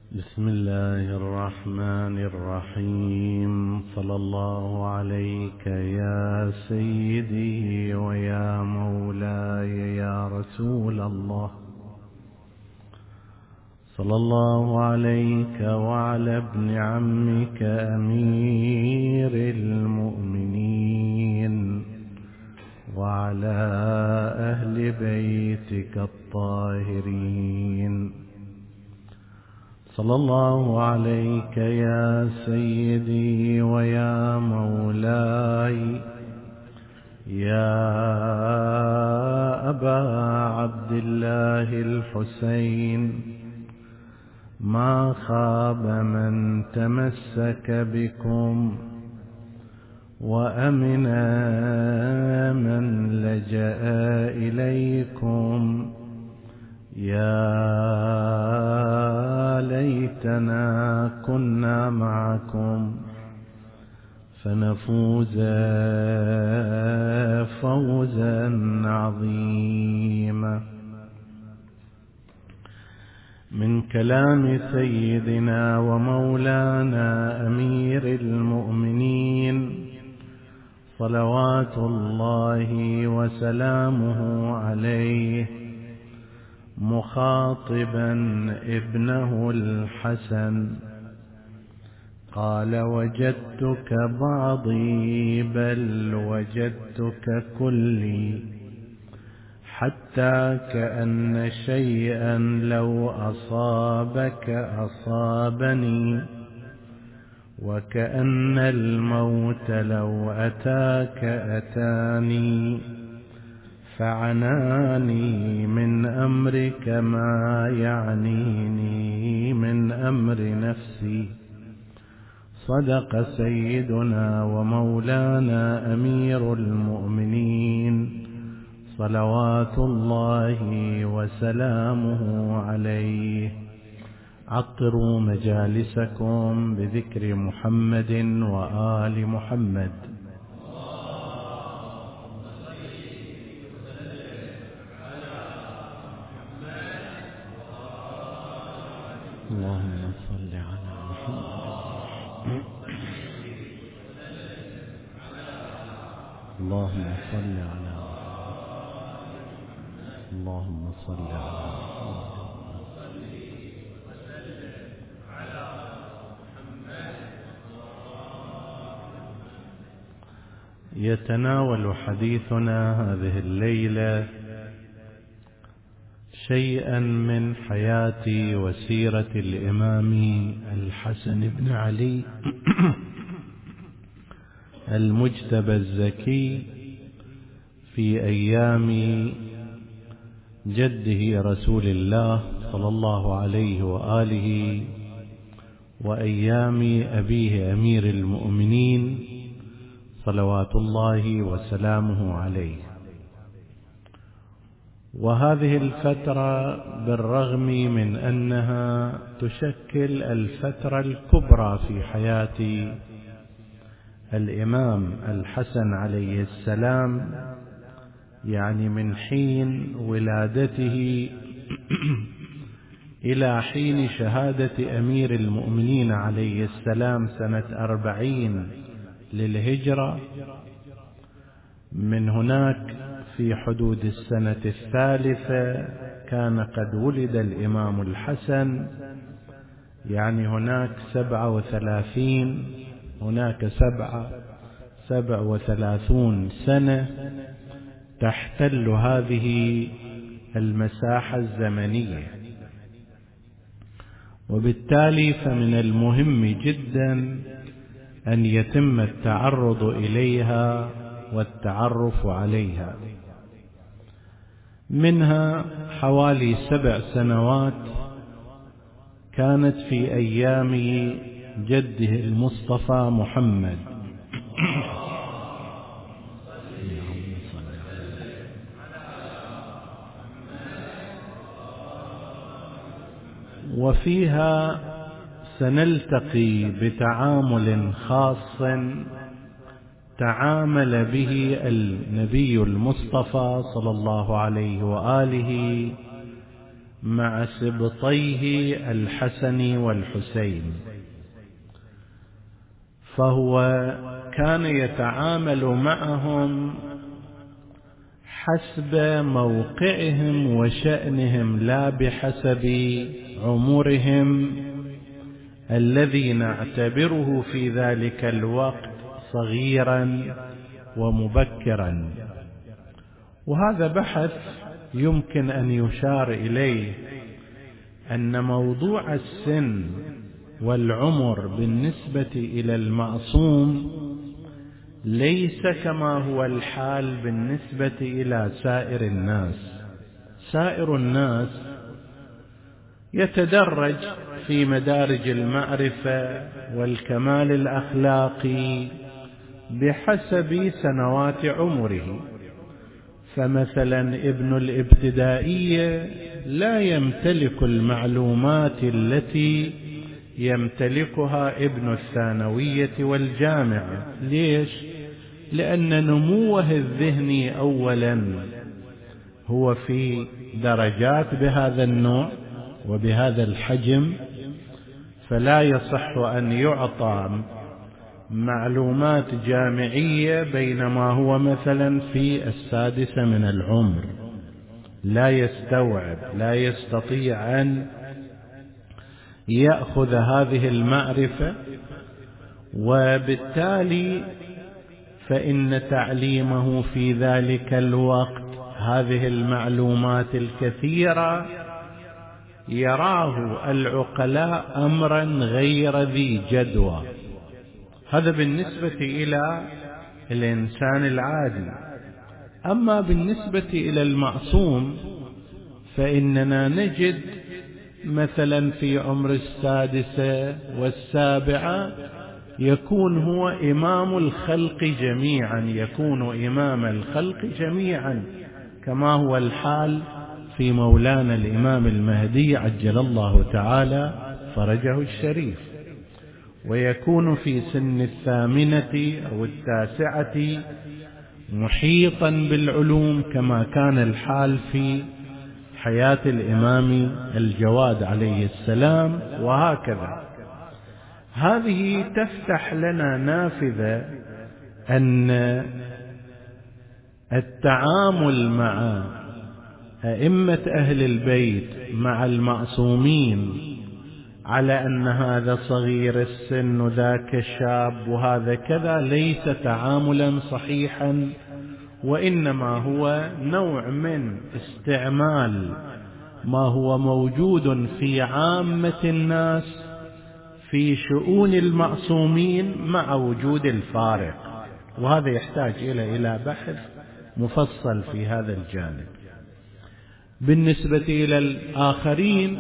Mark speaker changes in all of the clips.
Speaker 1: بسم الله الرحمن الرحيم. صلى الله عليك يا سيدي ويا مولاي يا رسول الله. صلى الله عليك وعلى ابن عمك أمير المؤمنين وعلى أهل بيتك الطاهرين. صلى الله عليك يا سيدي ويا مولاي يا أبا عبد الله الحسين. ما خاب من تمسك بكم وأمن من لجأ إليكم. يا ليتنا كنا معكم فنفوز فوزا عظيما. من كلام سيدنا ومولانا أمير المؤمنين صلوات الله وسلامه عليه، مخاطبا ابنه الحسن، قال: وجدتك بعضي بل وجدتك كلي، حتى كأن شيئا لو أصابك أصابني، وكأن الموت لو أتاك أتاني، فعناني من أمرك ما يعنيني من أمر نفسي. صدق سيدنا ومولانا أمير المؤمنين صلوات الله وسلامه عليه. عطروا مجالسكم بذكر محمد وآل محمد. اللهم صل على محمد. اللهم صل على محمد. اللهم صل على محمد. يتناول حديثنا هذه الليلة شيئا من حياة وسيرة الإمام الحسن بن علي المجتبى الزكي في أيام جده رسول الله صلى الله عليه وآله وأيام أبيه أمير المؤمنين صلوات الله وسلامه عليه. وهذه الفترة بالرغم من أنها تشكل الفترة الكبرى في حياة الإمام الحسن عليه السلام، يعني من حين ولادته إلى حين شهادة أمير المؤمنين عليه السلام سنة 40 للهجرة، من هناك في حدود السنة 3 كان قد ولد الإمام الحسن، يعني هناك 37 سنة تحتل هذه المساحة الزمنية. وبالتالي فمن المهم جدا أن يتم التعرض إليها والتعرف عليها. منها حوالي 7 سنوات كانت في أيام جده المصطفى محمد وفيها سنلتقي بتعامل خاص تعامل به النبي المصطفى صلى الله عليه وآله مع سبطيه الحسن والحسين، فهو كان يتعامل معهم حسب موقعهم وشأنهم لا بحسب عمرهم الذي نعتبره في ذلك الوقت صغيرا ومبكرا. وهذا بحث يمكن أن يشار إليه أن موضوع السن والعمر بالنسبة إلى المعصوم ليس كما هو الحال بالنسبة إلى سائر الناس. سائر الناس يتدرج في مدارج المعرفة والكمال الأخلاقي بحسب سنوات عمره. فمثلا ابن الابتدائية لا يمتلك المعلومات التي يمتلكها ابن الثانوية والجامعة. ليش؟ لأن نموه الذهني أولا هو في درجات بهذا النوع وبهذا الحجم، فلا يصح أن يعطى معلومات جامعية بينما هو مثلا في السادسة من العمر، لا يستوعب، لا يستطيع أن يأخذ هذه المعرفة. وبالتالي فإن تعليمه في ذلك الوقت هذه المعلومات الكثيرة يراه العقلاء أمرا غير ذي جدوى. هذا بالنسبة إلى الإنسان العادي. أما بالنسبة إلى المعصوم فإننا نجد مثلا في عمر السادسة والسابعة يكون هو إمام الخلق جميعا، يكون إمام الخلق جميعا كما هو الحال في مولانا الإمام المهدي عجل الله تعالى فرجه الشريف. ويكون في سن 8 أو 9 محيطا بالعلوم كما كان الحال في حياة الإمام الجواد عليه السلام، وهكذا. هذه تفتح لنا نافذة أن التعامل مع أئمة أهل البيت مع المعصومين على أن هذا صغير السن وذاك شاب وهذا كذا ليس تعاملا صحيحا، وإنما هو نوع من استعمال ما هو موجود في عامة الناس في شؤون المعصومين مع وجود الفارق. وهذا يحتاج إلى بحث مفصل في هذا الجانب. بالنسبة إلى الآخرين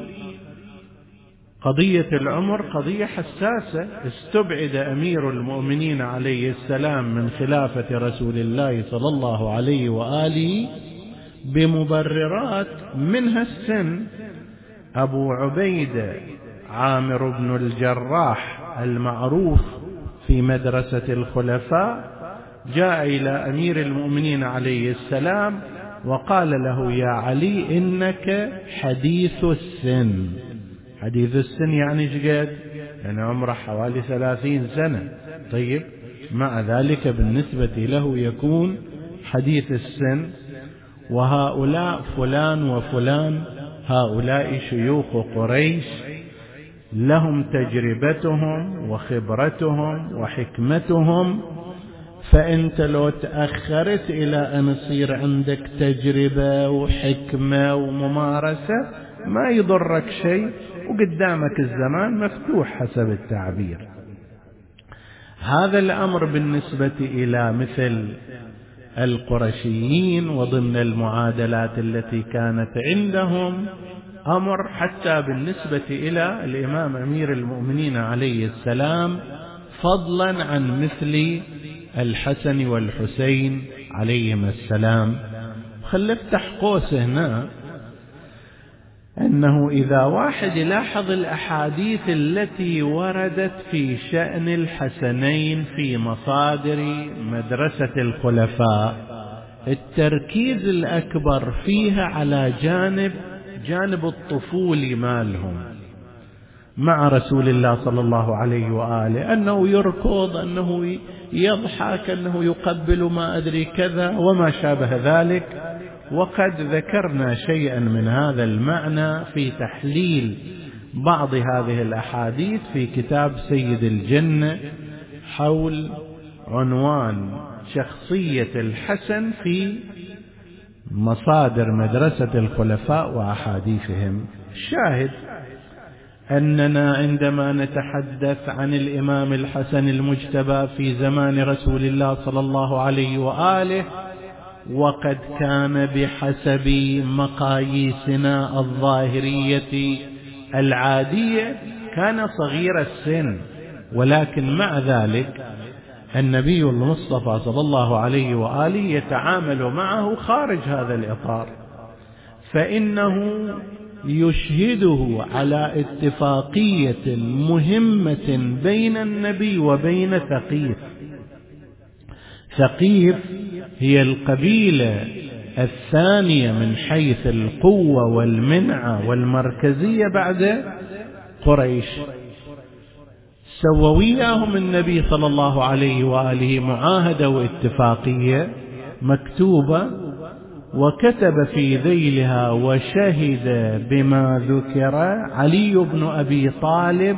Speaker 1: قضية العمر قضية حساسة. استبعد أمير المؤمنين عليه السلام من خلافة رسول الله صلى الله عليه وآله بمبررات منها السن. أبو عبيدة عامر بن الجراح المعروف في مدرسة الخلفاء جاء إلى أمير المؤمنين عليه السلام وقال له: يا علي إنك حديث السن. حديث السن يعني شقد؟ يعني عمره حوالي 30 سنة. طيب، مع ذلك بالنسبة له يكون حديث السن. وهؤلاء فلان وفلان هؤلاء شيوخ قريش لهم تجربتهم وخبرتهم وحكمتهم، فأنت لو تأخرت إلى أن يصير عندك تجربة وحكمة وممارسة ما يضرك شيء، وقدامك الزمان مفتوح حسب التعبير. هذا الأمر بالنسبة إلى مثل القرشيين وضمن المعادلات التي كانت عندهم أمر حتى بالنسبة إلى الإمام أمير المؤمنين عليه السلام، فضلا عن مثل الحسن والحسين عليهما السلام. خل افتح قوس هنا أنه إذا واحد لاحظ الأحاديث التي وردت في شأن الحسنين في مصادر مدرسة الخلفاء، التركيز الأكبر فيها على جانب جانب الطفولي مالهم مع رسول الله صلى الله عليه وآله، أنه يركض، أنه يضحك، أنه يقبل ما أدري كذا وما شابه ذلك. وقد ذكرنا شيئا من هذا المعنى في تحليل بعض هذه الأحاديث في كتاب سيد الجنة حول عنوان شخصية الحسن في مصادر مدرسة الخلفاء وأحاديثهم. الشاهد أننا عندما نتحدث عن الإمام الحسن المجتبى في زمان رسول الله صلى الله عليه وآله، وقد كان بحسب مقاييسنا الظاهرية العادية كان صغير السن، ولكن مع ذلك النبي المصطفى صلى الله عليه وآله يتعامل معه خارج هذا الإطار، فإنه يشهده على اتفاقية مهمة بين النبي وبين ثقيف. ثقيف هي القبيلة الثانية من حيث القوة والمنعة والمركزية بعد قريش. سوى وياهم النبي صلى الله عليه وآله معاهدة واتفاقية مكتوبة، وكتب في ذيلها: وشهد بما ذكر علي بن أبي طالب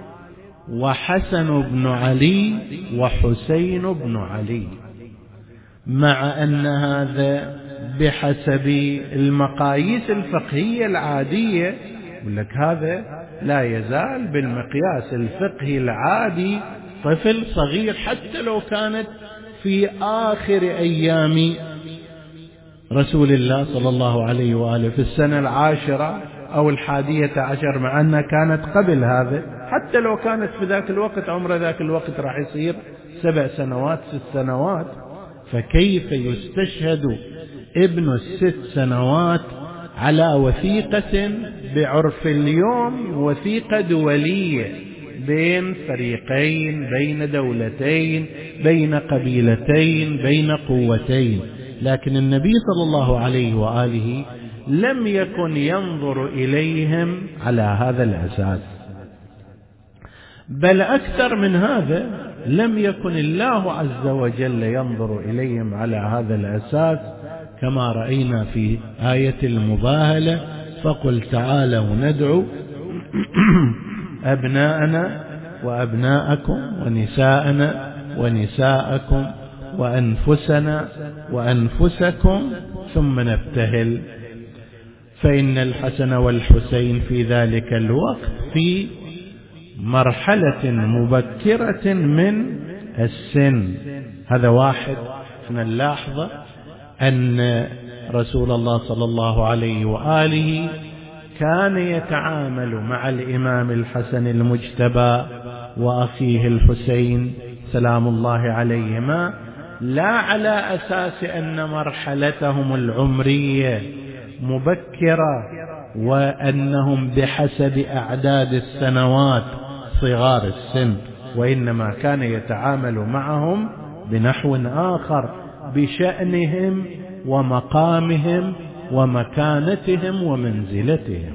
Speaker 1: وحسن بن علي وحسين بن علي، مع أن هذا بحسب المقاييس الفقهية العادية، يقول لك هذا لا يزال بالمقياس الفقهي العادي طفل صغير، حتى لو كانت في آخر أيام رسول الله صلى الله عليه وآله في السنة 10 أو 11، مع أنها كانت قبل هذا، حتى لو كانت في ذاك الوقت عمر ذاك الوقت راح يصير 7 سنوات 6 سنوات، فكيف يستشهد ابن 6 سنوات على وثيقة بعرف اليوم وثيقة دولية بين فريقين، بين دولتين، بين قبيلتين، بين قوتين؟ لكن النبي صلى الله عليه وآله لم يكن ينظر إليهم على هذا الأساس، بل أكثر من هذا، لم يكن الله عز وجل ينظر إليهم على هذا الأساس، كما رأينا في آية المباهلة: فقل تعالوا ندعو أبناءنا وأبناءكم ونساءنا ونساءكم وأنفسنا وأنفسكم ثم نبتهل. فإن الحسن والحسين في ذلك الوقت في مرحلة مبكرة من السن. هذا واحد. نلاحظ أن رسول الله صلى الله عليه وآله كان يتعامل مع الإمام الحسن المجتبى وأخيه الحسين سلام الله عليهما لا على أساس أن مرحلتهم العمرية مبكرة وأنهم بحسب أعداد السنوات صغار السن، وإنما كان يتعامل معهم بنحو آخر، بشأنهم ومقامهم ومكانتهم ومنزلتهم.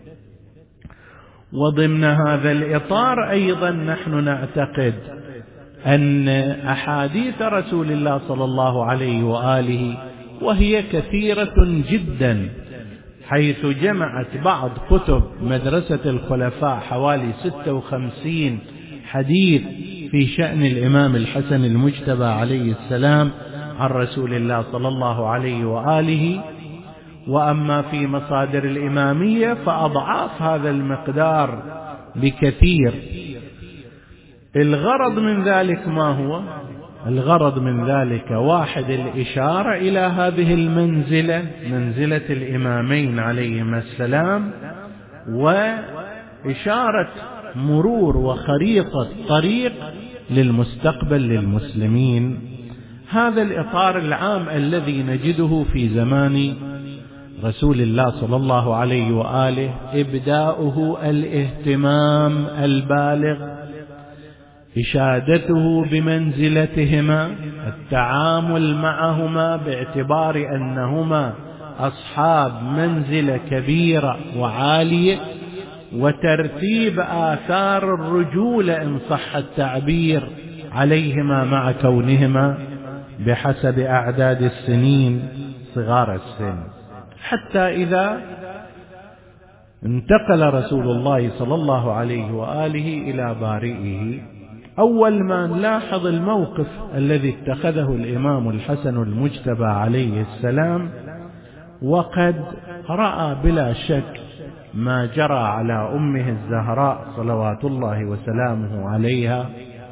Speaker 1: وضمن هذا الإطار أيضا نحن نعتقد أن أحاديث رسول الله صلى الله عليه وآله، وهي كثيرة جدا، حيث جمعت بعض كتب مدرسة الخلفاء حوالي 56 حديث في شأن الإمام الحسن المجتبى عليه السلام عن رسول الله صلى الله عليه وآله. وأما في مصادر الإمامية فأضعاف هذا المقدار بكثير. الغرض من ذلك ما هو؟ الغرض من ذلك واحد: الإشارة إلى هذه المنزلة، منزلة الإمامين عليهما السلام، وإشارة مرور وخريطة طريق للمستقبل للمسلمين. هذا الإطار العام الذي نجده في زمان رسول الله صلى الله عليه وآله، إبداؤه الاهتمام البالغ، إشادته بمنزلتهما، التعامل معهما باعتبار أنهما أصحاب منزلة كبيرة وعالية، وترتيب آثار الرجولة إن صح التعبير عليهما مع كونهما بحسب أعداد السنين صغار السن، حتى إذا انتقل رسول الله صلى الله عليه وآله إلى بارئه، أول ما نلاحظ الموقف الذي اتخذه الإمام الحسن المجتبى عليه السلام، وقد رأى بلا شك ما جرى على أمه الزهراء صلوات الله وسلامه عليها،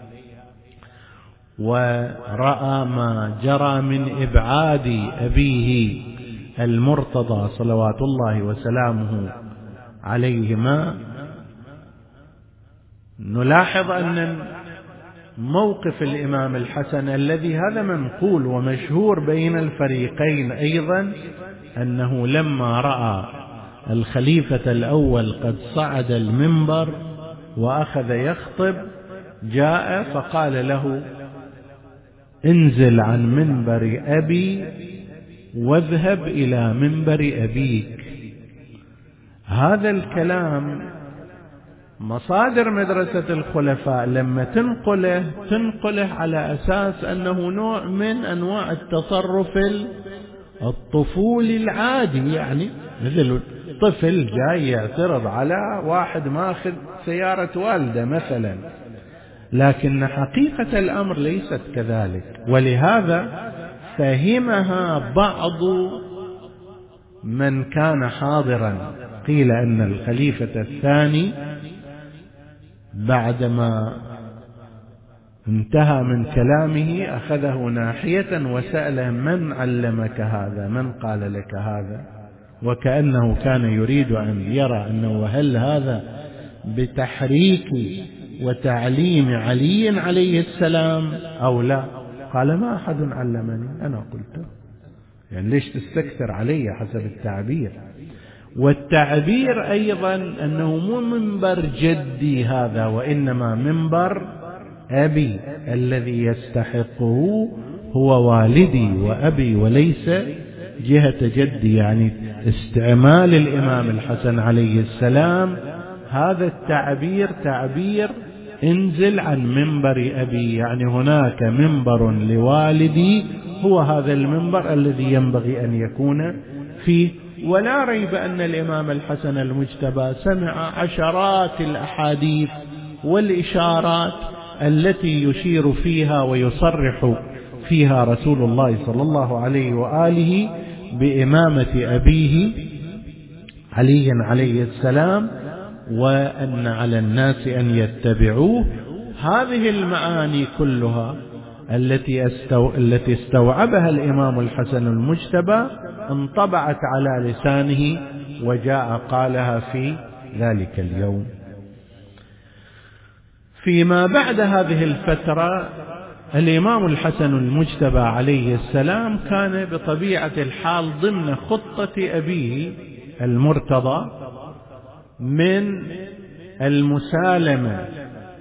Speaker 1: ورأى ما جرى من إبعاد أبيه المرتضى صلوات الله وسلامه عليهما. نلاحظ أن موقف الإمام الحسن الذي هذا منقول ومشهور بين الفريقين أيضا، أنه لما رأى الخليفة الأول قد صعد المنبر وأخذ يخطب، جاء فقال له: انزل عن منبر أبي واذهب إلى منبر أبيك. هذا الكلام مصادر مدرسة الخلفاء لما تنقله على أساس أنه نوع من أنواع التصرف الطفولي العادي، يعني مثل طفل جاي يعترض على واحد ماخذ سيارة والده مثلا، لكن حقيقة الأمر ليست كذلك. ولهذا فهمها بعض من كان حاضرا. قيل أن الخليفة الثاني بعدما انتهى من كلامه أخذه ناحية وسأله: من علمك هذا؟ من قال لك هذا؟ وكأنه كان يريد أن يرى أنه هل هذا بتحريك وتعليم علي عليه السلام أو لا؟ قال: ما أحد علمني، أنا قلته. يعني ليش تستكثر علي حسب التعبير؟ والتعبير أيضا أنه مو منبر جدي هذا، وإنما منبر أبي الذي يستحقه هو والدي وأبي وليس جهة جدي. يعني استعمال الإمام الحسن عليه السلام هذا التعبير تعبير انزل عن منبر أبي، يعني هناك منبر لوالدي هو هذا المنبر الذي ينبغي أن يكون فيه. ولا ريب أن الإمام الحسن المجتبى سمع عشرات الأحاديث والإشارات التي يشير فيها ويصرح فيها رسول الله صلى الله عليه وآله بإمامة أبيه علي عليه السلام، وأن على الناس أن يتبعوه. هذه المعاني كلها التي استوعبها الإمام الحسن المجتبى انطبعت على لسانه وجاء قالها في ذلك اليوم. فيما بعد هذه الفترة الإمام الحسن المجتبى عليه السلام كان بطبيعة الحال ضمن خطة أبيه المرتضى من المسالمة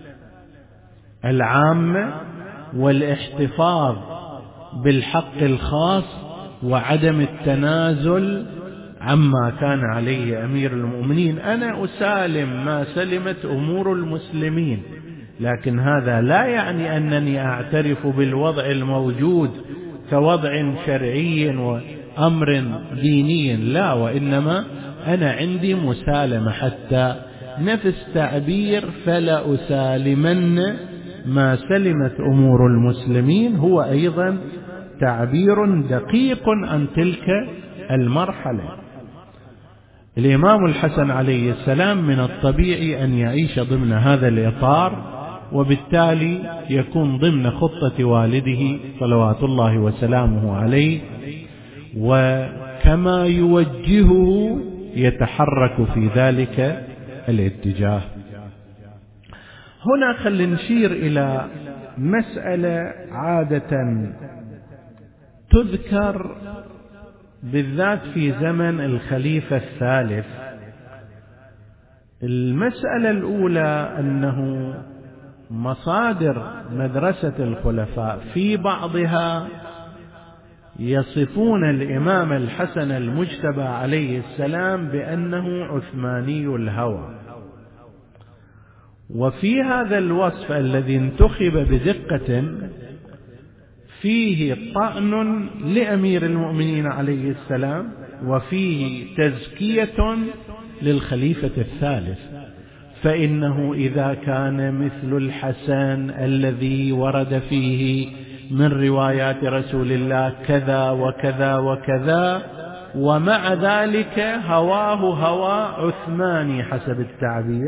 Speaker 1: العامة والاحتفاظ بالحق الخاص وعدم التنازل عما كان عليه أمير المؤمنين. أنا أسالم ما سلمت أمور المسلمين، لكن هذا لا يعني أنني أعترف بالوضع الموجود كوضع شرعي وأمر ديني، لا، وإنما أنا عندي مسالمة، حتى نفس تعبير فلا أسالمن ما سلمت أمور المسلمين هو أيضا تعبير دقيق عن تلك المرحلة. الإمام الحسن عليه السلام من الطبيعي أن يعيش ضمن هذا الإطار، وبالتالي يكون ضمن خطة والده صلوات الله وسلامه عليه، وكما يوجهه يتحرك في ذلك الاتجاه. هنا خلينا نشير إلى مسألة عادة تذكر بالذات في زمن الخليفة الثالث. المسألة الأولى أنه مصادر مدرسة الخلفاء في بعضها يصفون الإمام الحسن المجتبى عليه السلام بأنه عثماني الهوى. وفي هذا الوصف الذي انتخب بدقة فيه طعن لأمير المؤمنين عليه السلام، وفيه تزكية للخليفة الثالث. فإنه إذا كان مثل الحسن الذي ورد فيه من روايات رسول الله كذا وكذا وكذا، ومع ذلك هواه هوى عثماني حسب التعبير.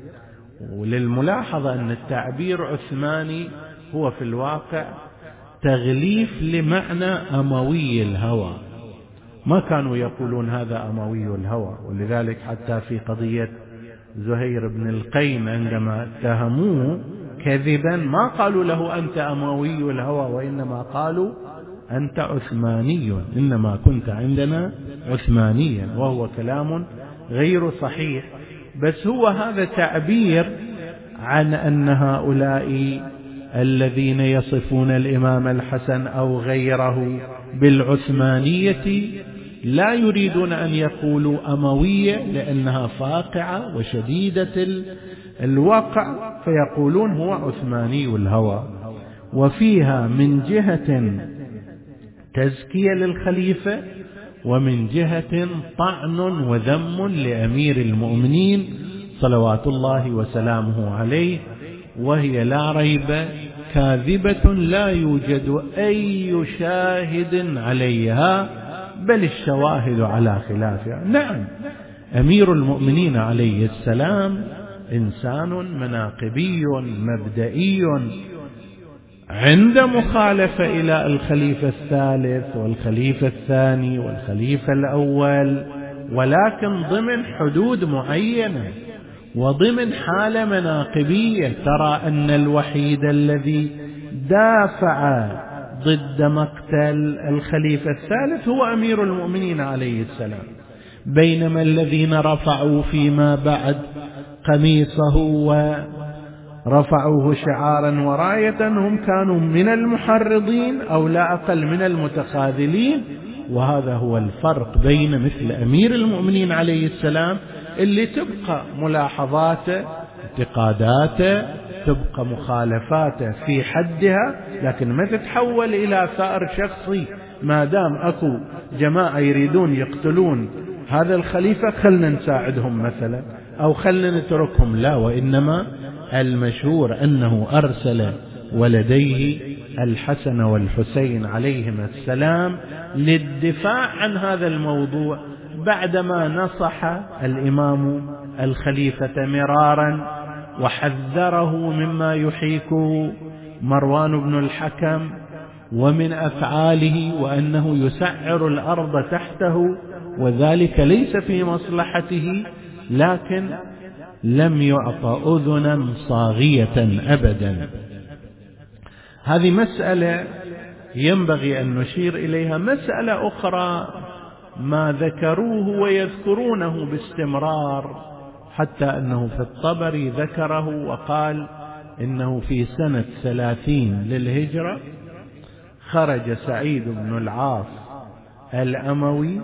Speaker 1: وللملاحظة أن التعبير عثماني هو في الواقع تغليف لمعنى أموي الهوى، ما كانوا يقولون هذا أموي الهوى. ولذلك حتى في قضية زهير بن القيم عندما اتهموه كذبا ما قالوا له أنت أموي الهوى، وإنما قالوا أنت عثماني، إنما كنت عندنا عثمانيا، وهو كلام غير صحيح. بس هو هذا تعبير عن أن هؤلاء الذين يصفون الإمام الحسن أو غيره بالعثمانية لا يريدون أن يقولوا أموية لأنها فاقعة وشديدة الوقع، فيقولون هو عثماني الهوى. وفيها من جهة تزكية للخليفة، ومن جهة طعن وذم لأمير المؤمنين صلوات الله وسلامه عليه، وهي لا ريب كاذبة لا يوجد أي شاهد عليها، بل الشواهد على خلافها. نعم، أمير المؤمنين عليه السلام إنسان مناقبي مبدئي عند مخالفة إلى الخليفة الثالث والخليفة الثاني والخليفة الأول، ولكن ضمن حدود معينة وضمن حالة مناقبية. ترى أن الوحيد الذي دافع ضد مقتل الخليفة الثالث هو أمير المؤمنين عليه السلام، بينما الذين رفعوا فيما بعد قميصه ورفعوه شعارا وراية هم كانوا من المحرضين أو لا أقل من المتخاذلين. وهذا هو الفرق بين مثل أمير المؤمنين عليه السلام اللي تبقى ملاحظاته انتقاداته تبقى مخالفاته في حدها، لكن ما تتحول إلى ثأر شخصي. ما دام أكو جماعة يريدون يقتلون هذا الخليفة خلنا نساعدهم مثلا أو خلنا نتركهم، لا، وإنما المشهور أنه أرسل ولديه الحسن والحسين عليهما السلام للدفاع عن هذا الموضوع، بعدما نصح الإمام الخليفة مرارا وحذره مما يحيكه مروان بن الحكم ومن أفعاله، وأنه يسعر الأرض تحته وذلك ليس في مصلحته، لكن لم يعطى أذنا صاغية أبدا. هذه مسألة ينبغي أن نشير إليها. مسألة أخرى ما ذكروه ويذكرونه باستمرار، حتى أنه في الطبري ذكره وقال إنه في سنة 30 للهجرة خرج سعيد بن العاص الأموي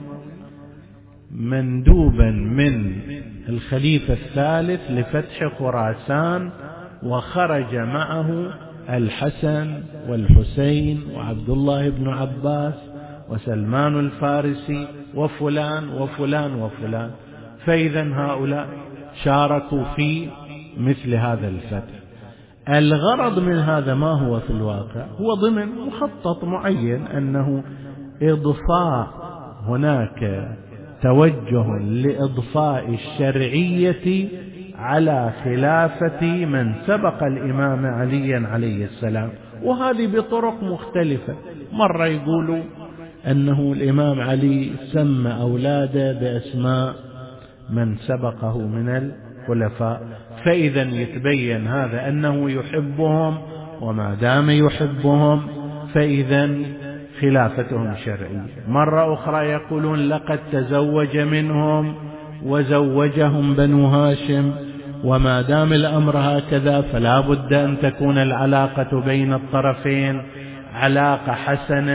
Speaker 1: مندوبا من الخليفة الثالث لفتح خراسان، وخرج معه الحسن والحسين وعبد الله بن عباس وسلمان الفارسي وفلان وفلان وفلان. فإذا هؤلاء شاركوا في مثل هذا الفتح. الغرض من هذا ما هو في الواقع؟ هو ضمن مخطط معين، أنه إضفاء، هناك توجه لإضفاء الشرعية على خلافة من سبق الإمام علي عليه السلام، وهذه بطرق مختلفة. مرة يقولوا أنه الإمام علي سمى أولاده بأسماء من سبقه من الخلفاء، فإذا يتبين هذا أنه يحبهم، وما دام يحبهم فإذا خلافتهم شرعية. مرة أخرى يقولون لقد تزوج منهم وزوجهم بنو هاشم، وما دام الأمر هكذا فلا بد أن تكون العلاقة بين الطرفين علاقة حسنة،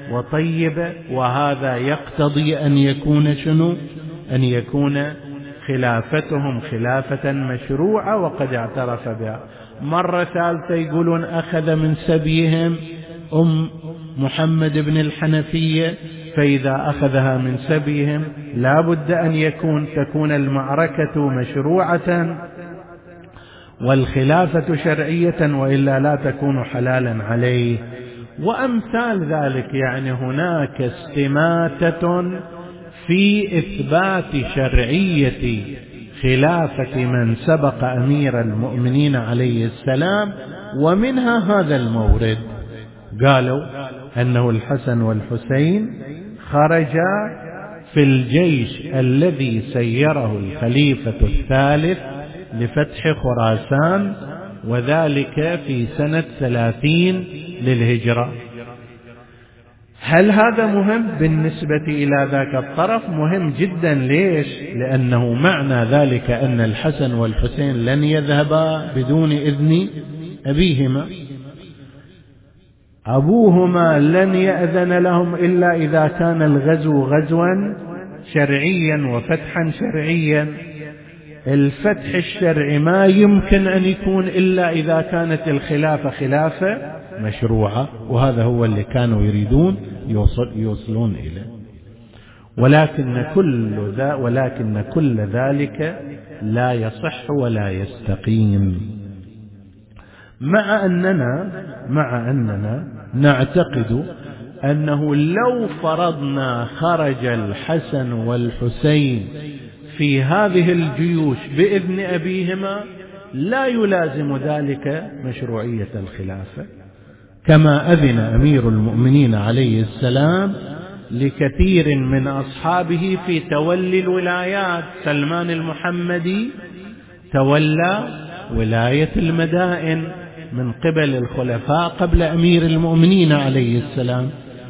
Speaker 1: وطيبة، وهذا يقتضي أن يكون شنو؟ أن يكون خلافتهم خلافة مشروعة وقد اعترف بها. مرة ثالثة يقولون أخذ من سبيهم محمد بن الحنفية، فإذا أخذها من سبيهم لا بد أن تكون المعركة مشروعة والخلافة شرعية، وإلا لا تكون حلالا عليه. وأمثال ذلك، يعني هناك استماتة في إثبات شرعية خلافة من سبق أمير المؤمنين عليه السلام، ومنها هذا المورد. قالوا أنه الحسن والحسين خرجا في الجيش الذي سيره الخليفة الثالث لفتح خراسان، وذلك في سنة 30 للهجرة. هل هذا مهم بالنسبة إلى ذاك الطرف؟ مهم جدا. ليش؟ لأنه معنى ذلك أن الحسن والحسين لن يذهبا بدون إذن أبيهما، أبوهما لن يأذن لهم إلا إذا كان الغزو غزوا شرعيا وفتحا شرعيا. الفتح الشرعي ما يمكن أن يكون إلا إذا كانت الخلافة خلافة مشروعة، وهذا هو اللي كانوا يريدون يوصلون إليه. ولكن كل ذلك لا يصح ولا يستقيم، مع أننا نعتقد أنه لو فرضنا خرج الحسن والحسين في هذه الجيوش بإذن أبيهما لا يلازم ذلك مشروعية الخلافة، كما أذن أمير المؤمنين عليه السلام لكثير من أصحابه في تولي الولايات. سلمان المحمدي تولى ولاية المدائن من قبل الخلفاء قبل أمير المؤمنين عليه السلام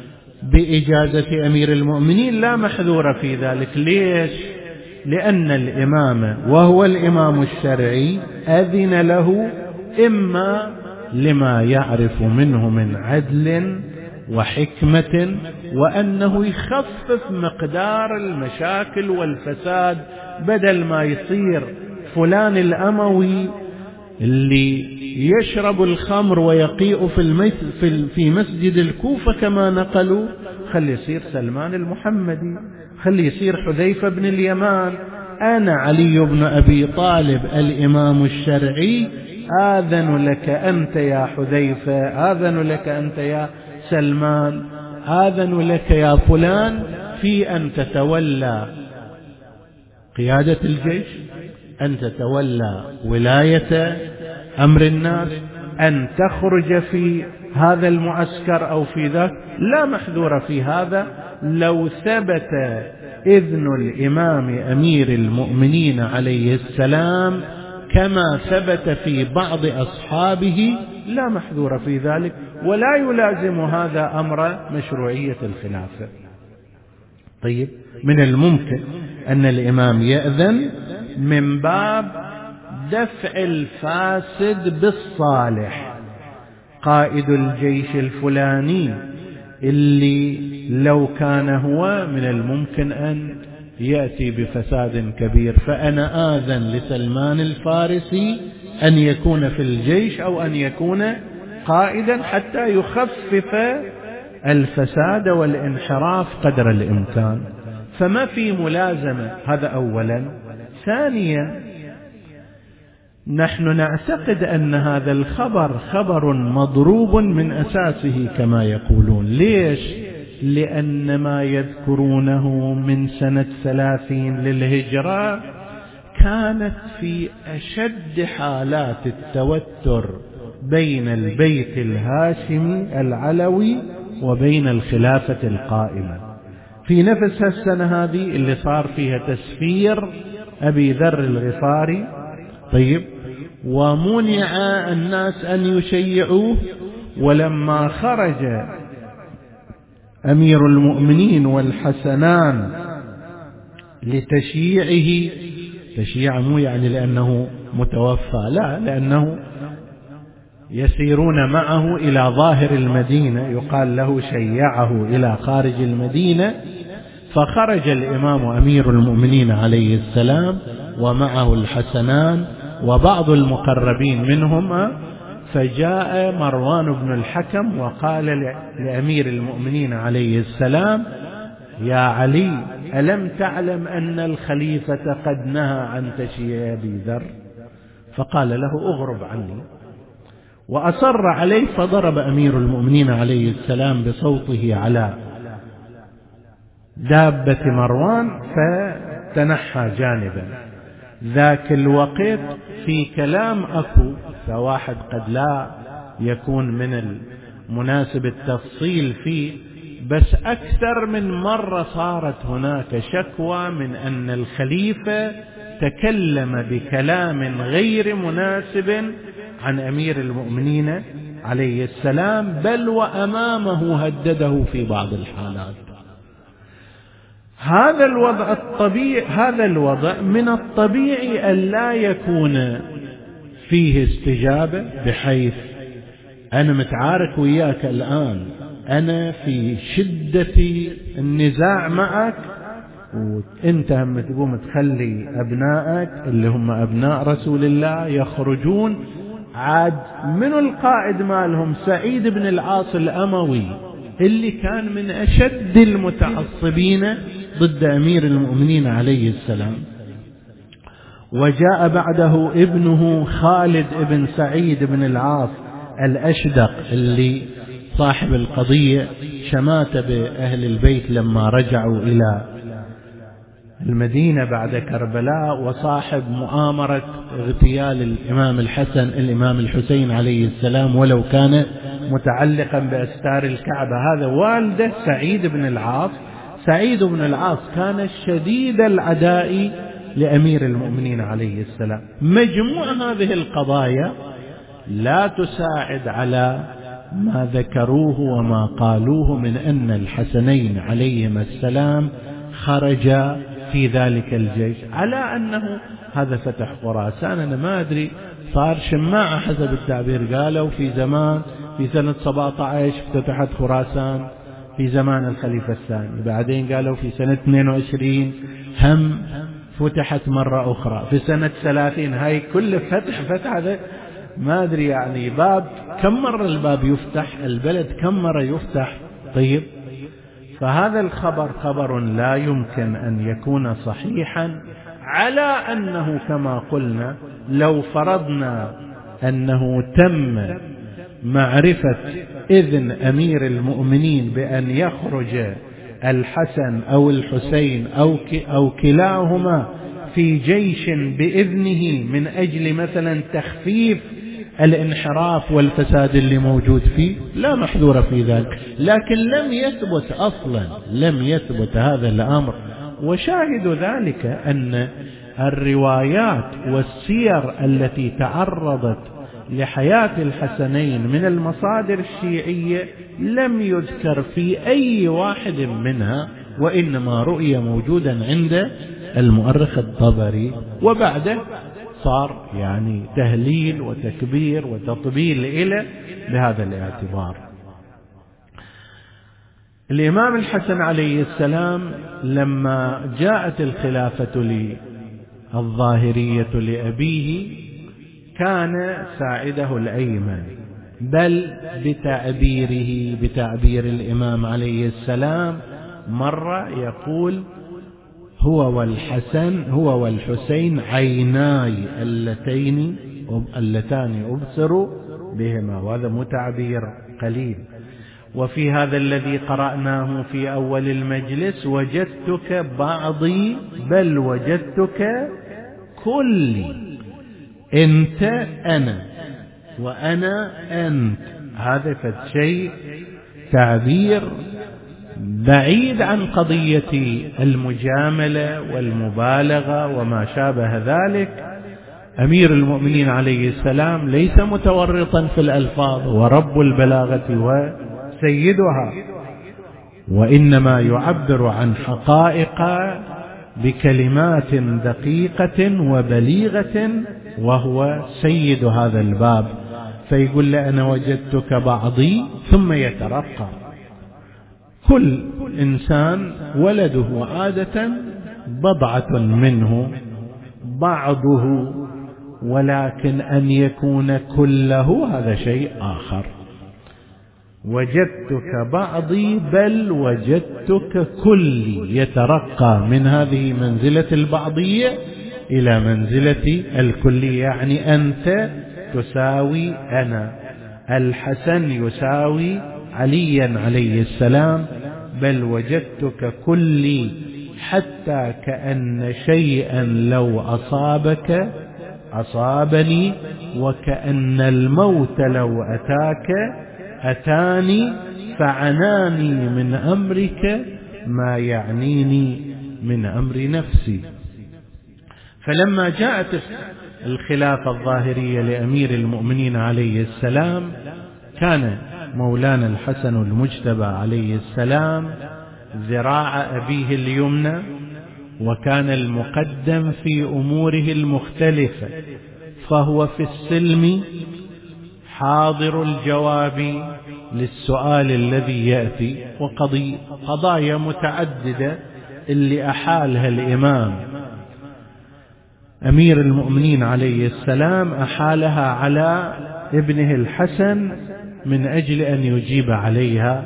Speaker 1: بإجازة أمير المؤمنين، لا محذور في ذلك. ليش؟ لأن الإمام وهو الإمام الشرعي أذن له، إما لما يعرف منه من عدل وحكمة، وأنه يخفف مقدار المشاكل والفساد، بدل ما يصير فلان الأموي اللي يشرب الخمر ويقيء في مسجد الكوفة كما نقلوا، خلي يصير سلمان المحمدي، خلي يصير حذيفة بن اليمان. أنا علي بن أبي طالب الإمام الشرعي آذن لك أنت يا حذيفة، آذن لك أنت يا سلمان، آذن لك يا فلان في أن تتولى قيادة الجيش، أن تتولى ولاية أمر الناس، أن تخرج في هذا المعسكر أو في ذاك، لا محذور في هذا. لو ثبت إذن الإمام أمير المؤمنين عليه السلام كما ثبت في بعض أصحابه لا محذور في ذلك، ولا يلازم هذا أمر مشروعية الخلافة. طيب، من الممكن أن الإمام يأذن من باب دفع الفاسد بالصالح. قائد الجيش الفلاني اللي لو كان هو من الممكن أن يأتي بفساد كبير، فأنا آذن لسلمان الفارسي أن يكون في الجيش أو أن يكون قائدا حتى يخفف الفساد والانحراف قدر الإمكان، فما في ملازمة. هذا أولا. ثانيا، نحن نعتقد أن هذا الخبر خبر مضروب من أساسه كما يقولون. ليش؟ لأن ما يذكرونه من سنة 30 للهجرة كانت في أشد حالات التوتر بين البيت الهاشمي العلوي وبين الخلافة القائمة. في نفس السنة هذه اللي صار فيها تسفير أبي ذر الغفاري، طيب، ومنع الناس أن يشيعوه. ولما خرج أمير المؤمنين والحسنان لتشييعه، تشييع مو يعني لأنه متوفى، لا، لأنه يسيرون معه إلى ظاهر المدينة، يقال له شيعه إلى خارج المدينة، فخرج الإمام أمير المؤمنين عليه السلام ومعه الحسنان وبعض المقربين منهم، فجاء مروان بن الحكم وقال لأمير المؤمنين عليه السلام: يا علي، ألم تعلم أن الخليفة قد نهى عن تشييع أبي ذر؟ فقال له: أغرب عني. وأصر عليه، فضرب أمير المؤمنين عليه السلام بصوته على دابة مروان فتنحى جانبا. ذاك الوقت في كلام أكو، فواحد قد لا يكون من المناسب التفصيل فيه، بس أكثر من مرة صارت هناك شكوى من أن الخليفة تكلم بكلام غير مناسب عن أمير المؤمنين عليه السلام، بل وأمامه هدده في بعض الحالات. هذا الوضع من الطبيعي أن لا يكون فيه استجابة، بحيث أنا متعارك وياك الآن، أنا في شدة النزاع معك، وأنت هم تقوم تخلي أبنائك اللي هم أبناء رسول الله يخرجون. عاد من القائد مالهم سعيد بن العاص الأموي، اللي كان من أشد المتعصبين ضد أمير المؤمنين عليه السلام، وجاء بعده ابنه خالد بن سعيد بن العاص الأشدق، اللي صاحب القضية شمات بأهل البيت لما رجعوا إلى المدينة بعد كربلاء، وصاحب مؤامرة اغتيال الإمام الحسين عليه السلام ولو كان متعلقا بأستار الكعبة. هذا والده سعيد بن العاص. سعيد بن العاص كان شديد العداء لأمير المؤمنين عليه السلام. مجموع هذه القضايا لا تساعد على ما ذكروه وما قالوه من أن الحسنين عليهما السلام خرجا في ذلك الجيش، على أنه هذا فتح خراسان. أنا ما أدري، صار شماعة حسب التعبير. قالوا في سنة 17 افتتحت خراسان في زمان الخليفة الثاني، بعدين قالوا في سنة 22 هم فتحت مرة أخرى، في سنة 30. هاي كل فتح هذا ما أدري يعني باب كم مرة الباب يفتح، البلد كم مرة يفتح. طيب، فهذا الخبر خبر لا يمكن أن يكون صحيحا، على أنه كما قلنا لو فرضنا أنه تم معرفة إذن أمير المؤمنين بأن يخرج الحسن أو الحسين أو كلاهما في جيش بإذنه من أجل مثلا تخفيف الانحراف والفساد اللي موجود فيه، لا محذور في ذلك، لكن لم يثبت هذا الأمر. وشاهد ذلك أن الروايات والسير التي تعرضت لحياة الحسنين من المصادر الشيعية لم يذكر في أي واحد منها، وإنما رؤية موجودا عند المؤرخ الطبري، وبعده صار يعني تهليل وتكبير وتطبيل إلى بهذا الاعتبار. الإمام الحسن عليه السلام لما جاءت الخلافة للظاهرية لأبيه كان ساعده الأيمن، بل بتعبير الإمام عليه السلام مرة يقول: هو والحسين عيناي اللتان أبصر بهما. وهذا متعبير قليل. وفي هذا الذي قرأناه في أول المجلس: وجدتك بعضي بل وجدتك كلي، أنت أنا وأنا أنت. هذا فالشيء تعبير بعيد عن قضية المجاملة والمبالغة وما شابه ذلك. أمير المؤمنين عليه السلام ليس متورطا في الألفاظ، ورب البلاغة وسيدها، وإنما يعبر عن حقائق بكلمات دقيقة وبليغة، وهو سيد هذا الباب. فيقول له أنا وجدتك بعضي، ثم يترقى. كل إنسان ولده عادة بضعة منه بعضه، ولكن أن يكون كله هذا شيء آخر. وجدتك بعضي بل وجدتك كلي، يترقى من هذه منزلة البعضية إلى منزلة الكلية، يعني أنت تساوي أنا، الحسن يساوي عليا عليه السلام، بل وجدتك كلي، حتى كأن شيئا لو أصابك أصابني، وكأن الموت لو أتاك أتاني، فعناني من أمرك ما يعنيني من أمر نفسي. فلما جاءت الخلافة الظاهرية لأمير المؤمنين عليه السلام، كان مولانا الحسن المجتبى عليه السلام ذراع أبيه اليمنى، وكان المقدم في أموره المختلفة، فهو في السلم حاضر الجواب للسؤال الذي يأتي. قضايا متعددة اللي أحالها الإمام أمير المؤمنين عليه السلام أحالها على ابنه الحسن من أجل أن يجيب عليها.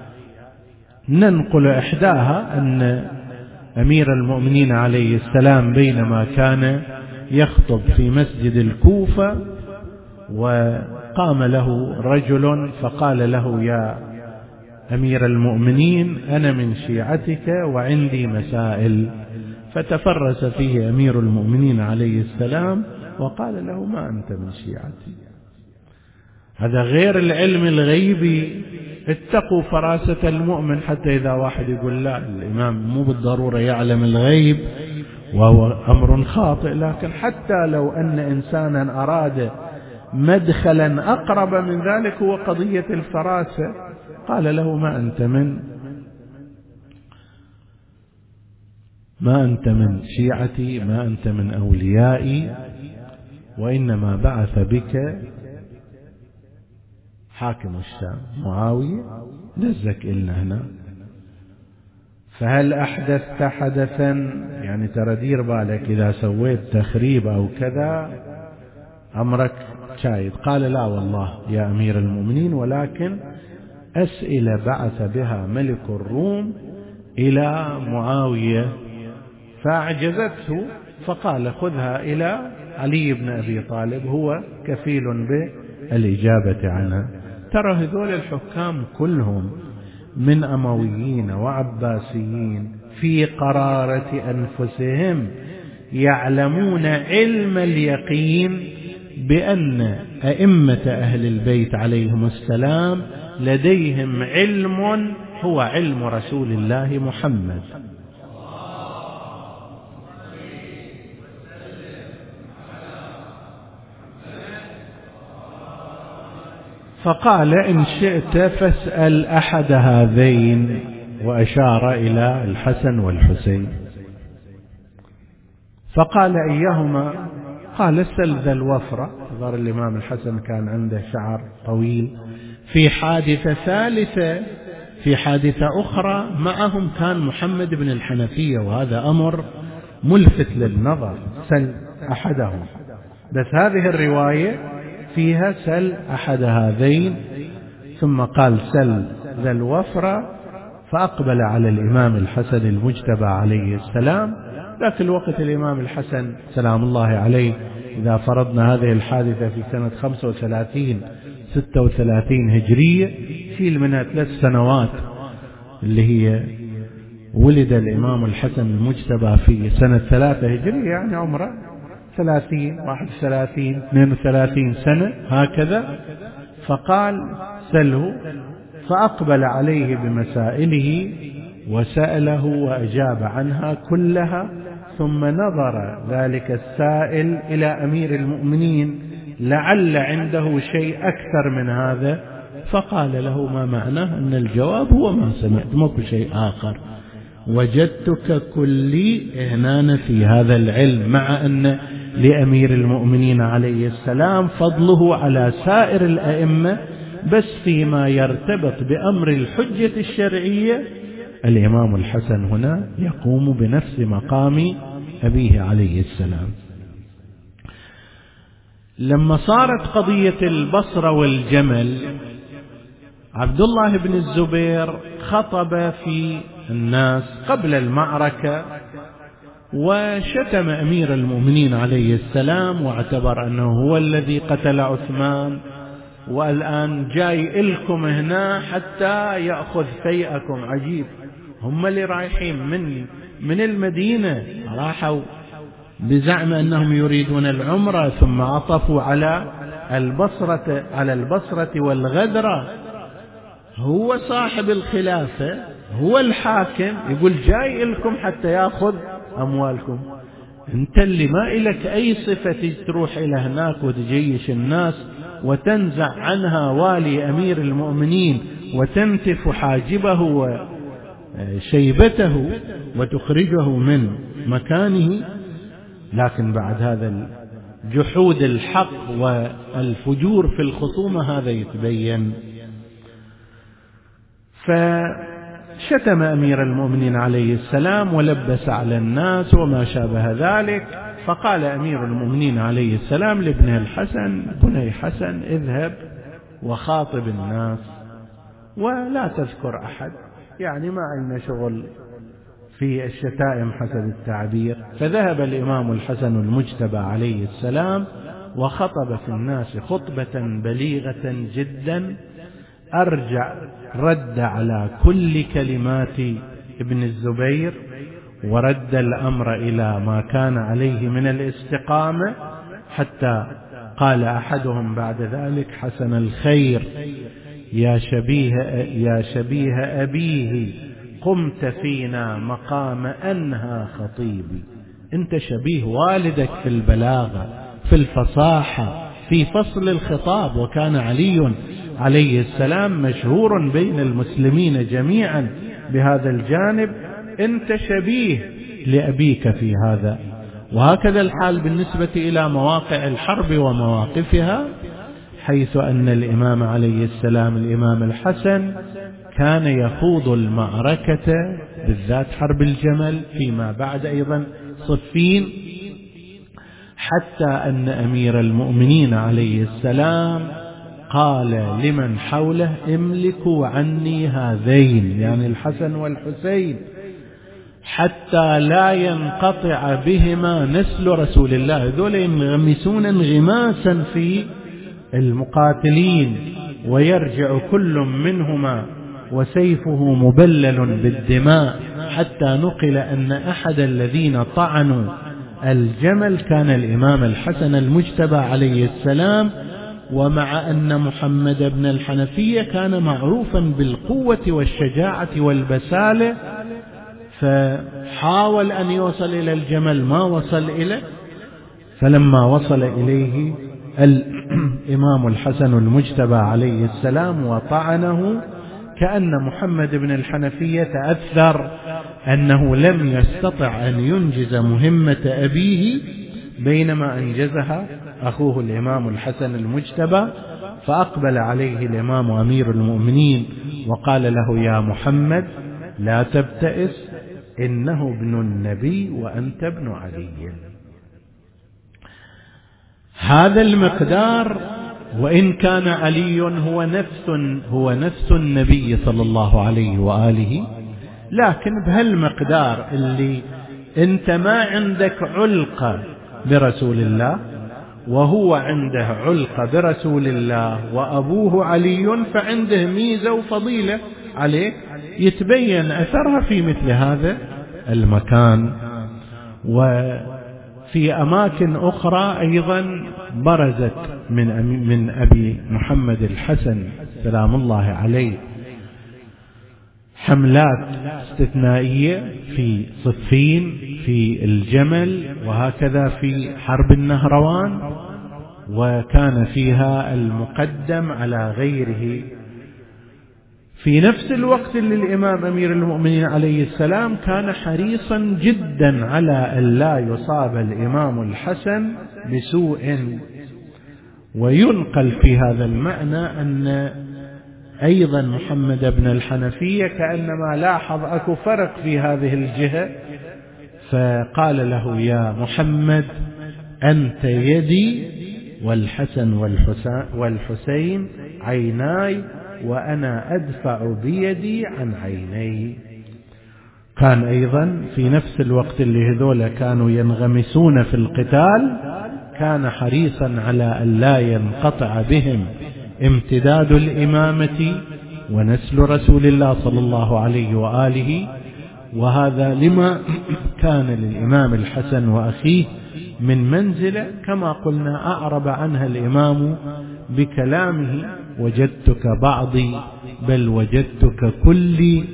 Speaker 1: ننقل إحداها أن أمير المؤمنين عليه السلام بينما كان يخطب في مسجد الكوفة، وقام له رجل فقال له: يا أمير المؤمنين، أنا من شيعتك وعندي مسائل. فتفرس فيه أمير المؤمنين عليه السلام وقال له: ما أنت من شيعتي، هذا غير العلم الغيبي. اتقوا فراسة المؤمن، حتى إذا واحد يقول لا الإمام مو بالضرورة يعلم الغيب وهو أمر خاطئ، لكن حتى لو أن إنسانا أراد مدخلا أقرب من ذلك هو قضية الفراسة. قال له: ما أنت من شيعتي، ما أنت من أوليائي، وإنما بعث بك حاكم الشام معاوية، نزك إلنا هنا، فهل أحدثت حدثا؟ يعني ترى دير بالك إذا سويت تخريب أو كذا أمرك شايد. قال: لا والله يا أمير المؤمنين، ولكن أسئلة بعث بها ملك الروم إلى معاوية فأعجزته، فقال: خذها إلى علي بن أبي طالب، هو كفيل بالإجابة عنها. ترى هذول الحكام كلهم من أمويين وعباسيين في قرارة أنفسهم يعلمون علم اليقين بأن أئمة أهل البيت عليهم السلام لديهم علم هو علم رسول الله محمد. فقال: إن شئت فاسأل أحد هذين، وأشار إلى الحسن والحسين. فقال: أيهما؟ قال: سل ذا الوفرة. ظهر الإمام الحسن كان عنده شعر طويل. في حادثة ثالثة، في حادثة أخرى معهم كان محمد بن الحنفية، وهذا أمر ملفت للنظر، سل أحدهم. بس هذه الرواية فيها سل أحد هذين، ثم قال: سل ذا الوفرة. فأقبل على الإمام الحسن المجتبى عليه السلام. ذاك الوقت الإمام الحسن سلام الله عليه، إذا فرضنا هذه الحادثة في سنة 35-36 هجرية، شيل منها 3 سنوات، اللي هي ولد الإمام الحسن المجتبى في سنة 3 هجرية، يعني عمره 30 31 32 سنة هكذا. فقال: سله. فأقبل عليه بمسائله وسأله وأجاب عنها كلها. ثم نظر ذلك السائل إلى أمير المؤمنين لعل عنده شيء أكثر من هذا، فقال له: ما معناه؟ أن الجواب هو ما سمعت، ماكو شيء آخر. وجدتك كلي هنا في هذا العلم، مع أن لأمير المؤمنين عليه السلام فضله على سائر الأئمة، بس فيما يرتبط بأمر الحجة الشرعية الإمام الحسن هنا يقوم بنفس مقام أبيه عليه السلام. لما صارت قضية البصرة والجمل، عبد الله بن الزبير خطب في الناس قبل المعركة وشتم أمير المؤمنين عليه السلام، واعتبر أنه هو الذي قتل عثمان، والآن جاي إلكم هنا حتى يأخذ فيئكم. عجيب، هم اللي رايحين من المدينة راحوا بزعم أنهم يريدون العمرة، ثم عطفوا على البصرة والغدرة. هو صاحب الخلافة، هو الحاكم، يقول جاي لكم حتى يأخذ أموالكم. انت اللي ما إلك أي صفة تروح إلى هناك وتجيش الناس وتنزع عنها والي أمير المؤمنين وتنتف حاجبه وشيبته وتخرجه من مكانه. لكن بعد هذا جحود الحق والفجور في الخصومة هذا يتبين. فشتم أمير المؤمنين عليه السلام ولبس على الناس وما شابه ذلك. فقال أمير المؤمنين عليه السلام لابنه الحسن: بني حسن، اذهب وخاطب الناس ولا تذكر أحد، يعني ما عندنا شغل في الشتائم حسب التعبير. فذهب الإمام الحسن المجتبى عليه السلام وخطب في الناس خطبة بليغة جدا، أرجع رد على كل كلمات ابن الزبير، ورد الأمر إلى ما كان عليه من الاستقامة، حتى قال أحدهم بعد ذلك: حسن الخير يا شبيه أبيه، قمت فينا مقام أنهى خطيبي. أنت شبيه والدك في البلاغة، في الفصاحة، في فصل الخطاب. وكان علي عليه السلام مشهور بين المسلمين جميعا بهذا الجانب. أنت شبيه لأبيك في هذا. وهكذا الحال بالنسبة إلى مواقع الحرب ومواقفها، حيث أن الإمام عليه السلام الإمام الحسن كان يخوض المعركة، بالذات حرب الجمل، فيما بعد أيضا صفين، حتى أن أمير المؤمنين عليه السلام قال لمن حوله: املكوا عني هذين، يعني الحسن والحسين، حتى لا ينقطع بهما نسل رسول الله. ذولا ينغمسون انغماسا في المقاتلين، ويرجع كل منهما وسيفه مبلل بالدماء، حتى نقل أن أحد الذين طعنوا الجمل كان الإمام الحسن المجتبى عليه السلام. ومع أن محمد بن الحنفية كان معروفا بالقوة والشجاعة والبسالة، فحاول أن يوصل إلى الجمل ما وصل إليه. فلما وصل إليه الإمام الحسن المجتبى عليه السلام وطعنه، كأن محمد بن الحنفية تأثر أنه لم يستطع أن ينجز مهمة أبيه بينما أنجزها أخوه الإمام الحسن المجتبى. فأقبل عليه الإمام أمير المؤمنين وقال له: يا محمد، لا تبتئس، إنه ابن النبي وأنت ابن علي. هذا المقدار، وإن كان علي هو نفس النبي صلى الله عليه وآله، لكن بهالمقدار اللي انت ما عندك علقة برسول الله وهو عنده علقة برسول الله وأبوه علي، فعنده ميزة وفضيلة عليك يتبين أثرها في مثل هذا المكان. وفي أماكن أخرى أيضا برزت من أبي محمد الحسن سلام الله عليه حملات استثنائية في صفين، في الجمل، وهكذا في حرب النهروان، وكان فيها المقدم على غيره في نفس الوقت اللي الإمام أمير المؤمنين عليه السلام كان حريصا جدا على أن لا يصاب الإمام الحسن بسوء. وينقل في هذا المعنى أن أيضا محمد بن الحنفية كأنما لاحظ أكو فرق في هذه الجهة، فقال له: يا محمد أنت يدي والحسن والحسين عيناي، وأنا أدفع بيدي عن عيني. كان أيضا في نفس الوقت اللي هذول كانوا ينغمسون في القتال كان حريصا على أن لا ينقطع بهم امتداد الإمامة ونسل رسول الله صلى الله عليه وآله. وهذا لما كان للإمام الحسن وأخيه من منزلة كما قلنا أعرب عنها الإمام بكلامه: وجدتك بعضي بل وجدتك كلي،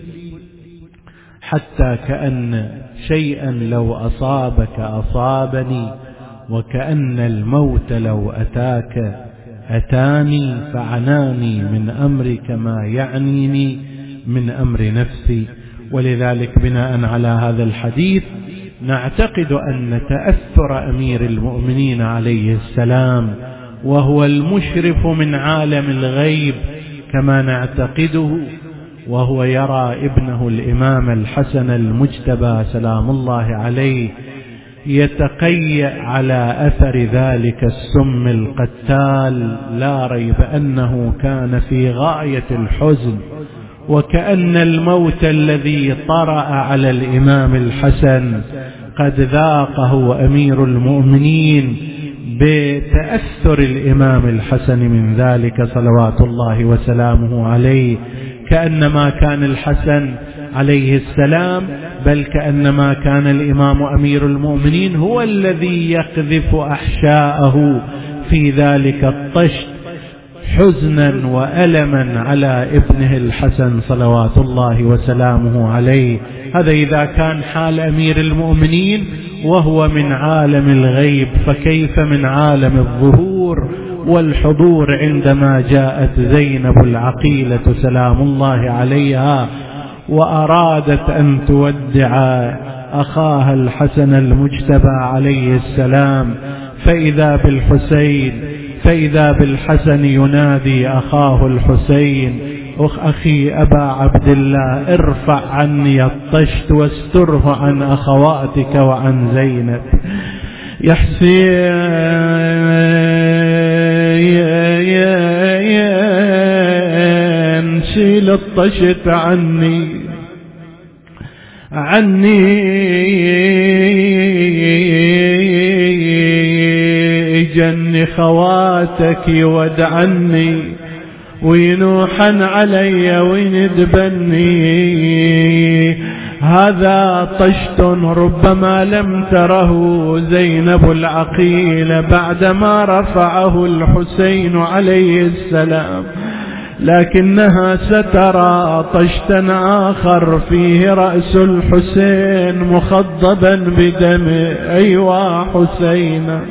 Speaker 1: حتى كأن شيئا لو أصابك أصابني، وكأن الموت لو أتاك أتاني، فعناني من أمرك ما يعنيني من أمر نفسي. ولذلك بناء على هذا الحديث نعتقد أن تأثر أمير المؤمنين عليه السلام وهو المشرف من عالم الغيب كما نعتقده، وهو يرى ابنه الإمام الحسن المجتبى سلام الله عليه يتقيأ على أثر ذلك السم القتال، لا ريب أنه كان في غاية الحزن، وكأن الموت الذي طرأ على الإمام الحسن قد ذاقه أمير المؤمنين بتأثر الإمام الحسن من ذلك صلوات الله وسلامه عليه. كأنما كان الحسن عليه السلام، بل كأنما كان الإمام أمير المؤمنين هو الذي يقذف أحشاءه في ذلك الطشت حزنا وألما على ابنه الحسن صلوات الله وسلامه عليه. هذا إذا كان حال أمير المؤمنين وهو من عالم الغيب، فكيف من عالم الظهور والحضور عندما جاءت زينب العقيلة سلام الله عليها وأرادت أن تودع أخاها الحسن المجتبى عليه السلام، فإذا بالحسن ينادي أخاه الحسين: أخي أبا عبد الله، ارفع عني الطشت واستره عن أخواتك وعن زينب. يا حسين شيل الطشت عني جن خواتك ودعني وينوحا علي ويندبني. هذا طشت ربما لم تره زينب العقيلة بعدما رفعه الحسين عليه السلام، لكنها سترى طشتا آخر فيه رأس الحسين مخضبا بدمه. أيوا حسين،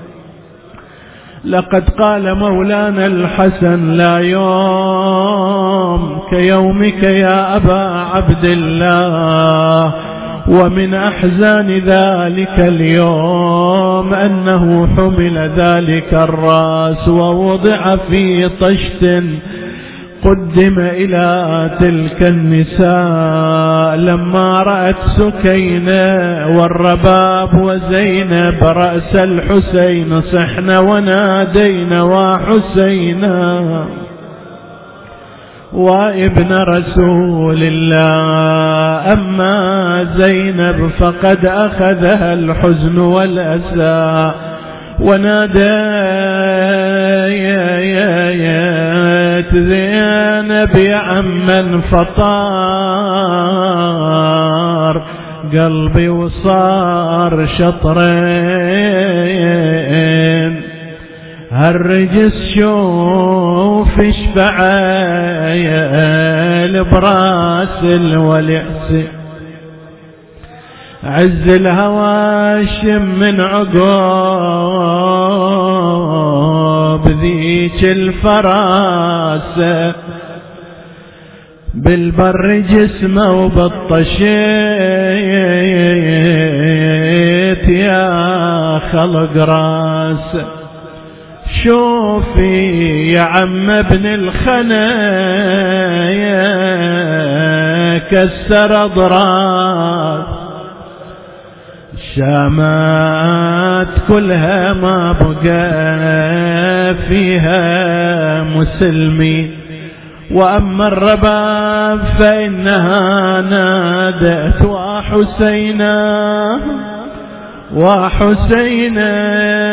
Speaker 1: لقد قال مولانا الحسن: لا يوم كيومك يا أبا عبد الله. ومن أحزان ذلك اليوم أنه حمل ذلك الرأس ووضع في طشت قدم إلى تلك النساء. لما رأت سكينة والرباب وزينب رأس الحسين صحن ونادين: وحسينا وابن رسول الله. أما زينب فقد أخذها الحزن والأسى وناديت زينب يا عمن فطار قلبي وصار شطرين. هالرجس شوف اشفعل براس الولعس، عز الهواشم من عقاب ذيك الفراسة. بالبر جسمه وبالطشيت يا خلق راس. شوفي يا عم ابن الخنا كسر اضراس. الشامات كلها ما بقى فيها مسلمين، وأما الرباب فإنها نادت وحسينا وحسينا،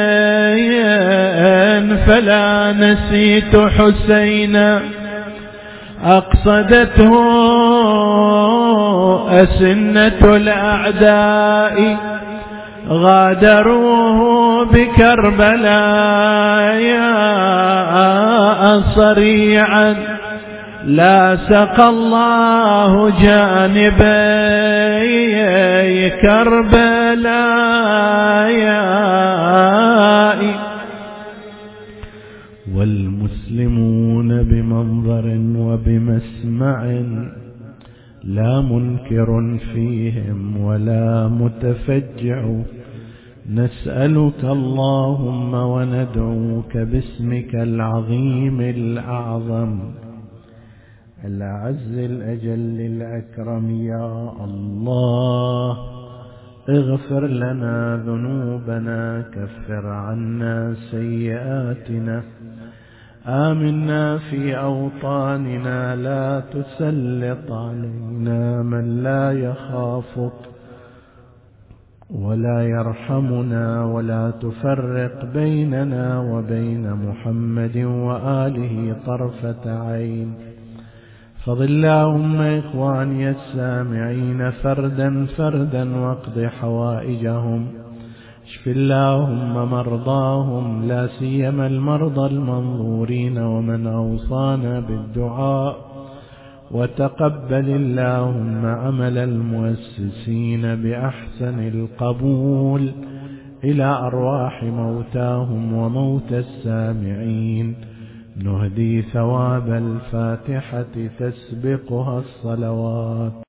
Speaker 1: فلا نسيت حسينا. أقصدته أسنة الأعداء غادروه بكربلاء صريعا، لا سقى الله جانبي كربلاء. والمسلمون بمنظر وبمسمع لا منكر فيهم ولا متفجع. نسألك اللهم وندعوك باسمك العظيم الأعظم الأعز الأجل الأكرم، يا الله اغفر لنا ذنوبنا، كفر عنا سيئاتنا، آمنا في أوطاننا، لا تسلط علينا من لا يخافك ولا يرحمنا، ولا تفرق بيننا وبين محمد وآله طرفة عين. فضل اللهم إخواني السامعين فردا فردا واقض حوائجهم، اشف اللهم مرضاهم، لا سيما المرضى المنظورين ومن أوصانا بالدعاء، وتقبل اللهم عمل المؤسسين بأحسن القبول إلى أرواح موتاهم وموتى السامعين. نهدي ثواب الفاتحة تسبقها الصلوات.